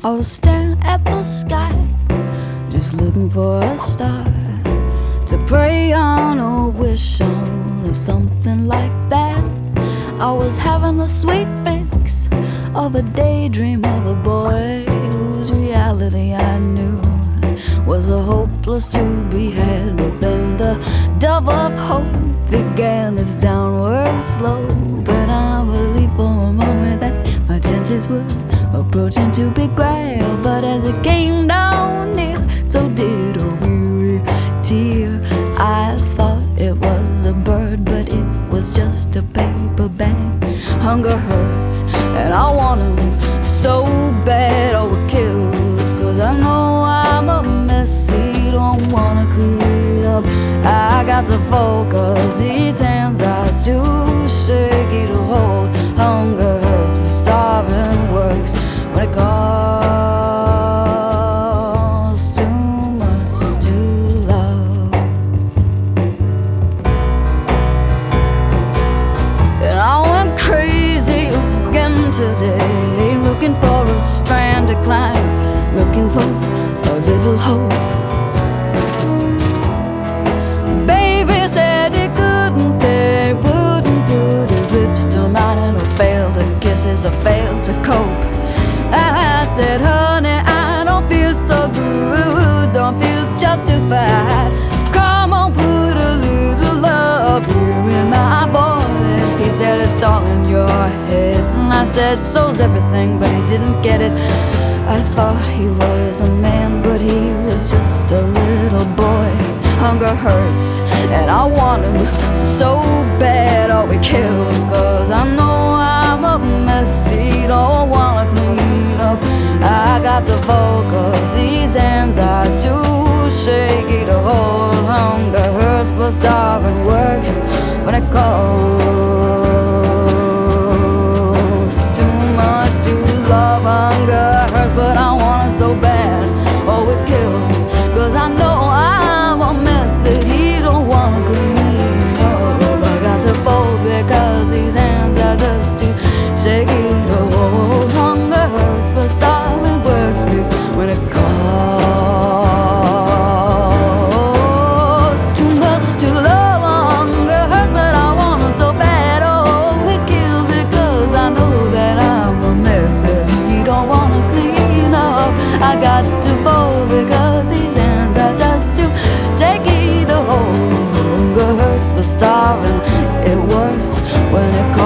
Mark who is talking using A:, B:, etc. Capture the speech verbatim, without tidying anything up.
A: I was staring at the sky, just looking for a star to pray on or wish on or something like that. I was having a sweet fix of a daydream of a boy whose reality I knew was a hopeless to be had. But then the dove of hope began its downward slope, and I believed for a moment that my chances were approaching to be grabbed. But as it came down near, so did a weary tear. I thought it was a bird, but it was just a paper bag. Hunger hurts, and I want him so bad. Oh, it kills, cause I know I'm a messy, don't wanna clean up. I got to focus, these hands are too shaky to hold. Hunger hurts, but starving works when it costs too much to love. And I went crazy again today, looking for a strand to climb, looking for a little hope. Baby said he couldn't stay, wouldn't put his lips to mine, or failed to kisses, or failed to cope. I said, honey, I don't feel so good, don't feel justified. Come on, put a little love here in my voice. He said, it's all in your head. And I said, so's everything, but he didn't get it. I thought he was a man, but he was just a little boy. Hunger hurts, and I want him so bad. Oh, it kills, cause I know I'm a messy, don't wanna clean up. I got to focus, these hands are too shaky to hold. Hunger hurts, but starving works when it costs too much to love. Hunger hurts, but I want it so bad. Oh, it kills, cause I know I'm a mess that he don't wanna clean up. I got to fold because these hands are just too shaky to hold. Hunger hurts, but starving works me when it costs too much to love. Hunger hurts, but I want it so bad. Oh, it kills because I know that I'm a mess that he don't wanna clean up. I got to fold because these hands are just too shaky to hold. Hunger hurts, but starving, it works when it